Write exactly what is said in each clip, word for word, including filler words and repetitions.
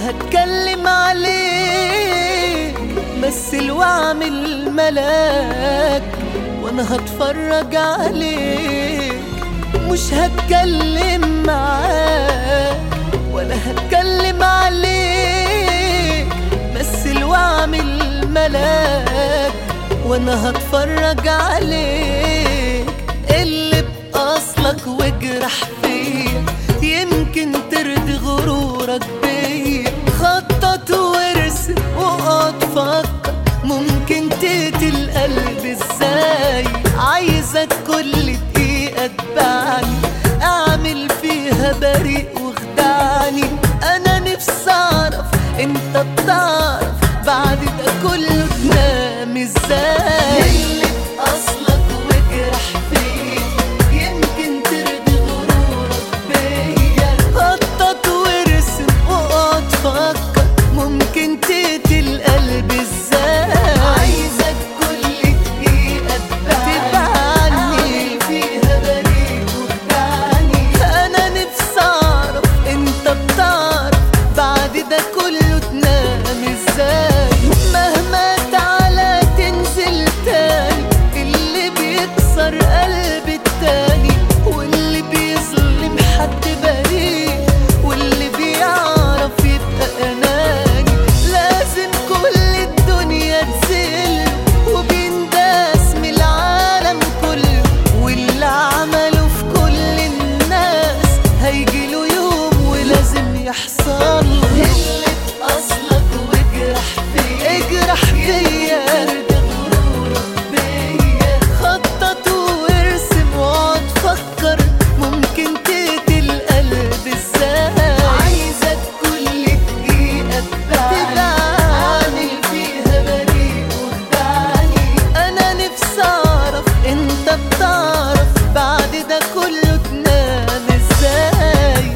هتكلم عليك، مثل واعمل ملاك وانا هتفرج عليك. مش هتكلم معاك ولا هتكلم عليك، مثل واعمل ملاك وانا هتفرج عليك. اللي بأصلك واجرح فيا، يمكن ترضي غرورك بيا. خطط وارسم واقعد فكر، ممكن تقتل قلبي ازاي. عايزك كل دقيقة تبعني، اعمل فيها بريء واخدعني. انا نفسي اعرف انت بتعرف بعد ده كله تنام ازاي. اللي بأصلك واجرح فيا، يمكن ترضي غرورك بيا. خطط وارسم واقعد فكر، ممكن تقتل قلبي ازاي. عايزك كل دقيقة تبعني فيها بريء واخدعني. انا نفسي اعرف انت بتعرف بعد ده كله تنام ازاي. مهما تعالى تنزل تاني، اللي بيكسر قلب التاني، واللي بيظلم حد بريء، واللي بيعرف يبقى اناني. لازم كل الدنيا تزل وبينداس من العالم كله، واللي عمله في كل الناس هيجيله يوم ولازم يحصل. اللي بأصلك واجرح فيا، اجرح فيا خطط وارسم واقعد فكر، ممكن تقتل قلب ازاي. عايزك كل دقيقة تبعني فيها بريء واخدعني. انا نفسي اعرف انت بتعرف بعد ده كله تنام ازاي.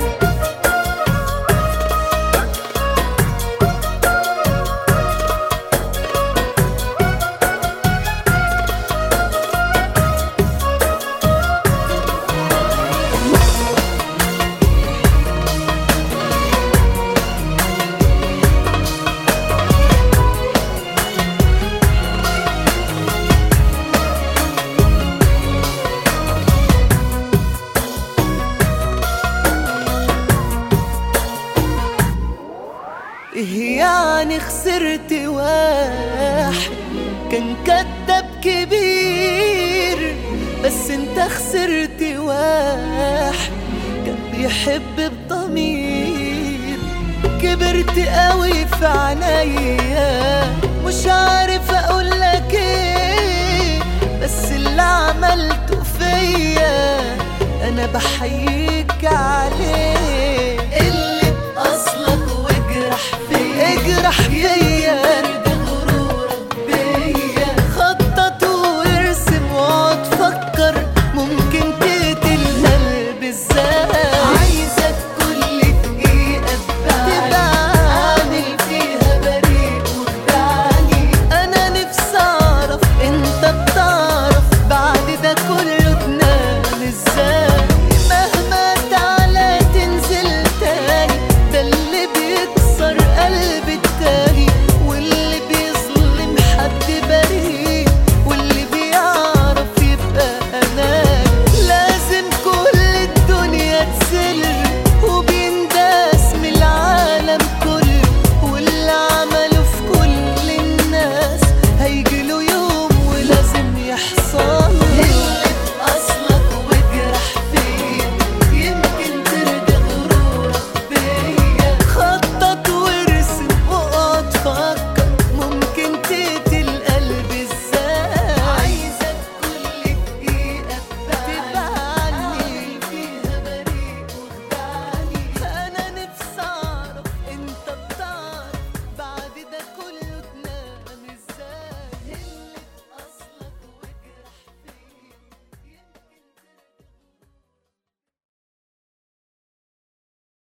إيه يعني خسرت واحد كان كداب كبير، بس انت خسرت واحد كان بيحب بضمير. كبرت قوي في عينيا، مش عارف اقولك ايه، بس اللي عملته فيا انا بحييك عليه. اللي بأصلك واجرح فيا، اجرح فيا غرورك بيا. خطط وارسم واقعد فكر، ممكن تقتل قلبي ازاي. عايزك كل دقيقة تبعني فيها بريء واخدعني. انا نفسي اعرف انت بتعرف بعد ده كله تنام ازاي. مهما تعالى تنزل تاني، ده اللي بيكسر قلب التاني، واللي بيظلم حد بريء، واللي بيعرف يبقى اناني. لازم كل الدنيا تزل وبينداس من العالم كله، واللي عمله في كل الناس هيجيله يوم ولازم يحصل.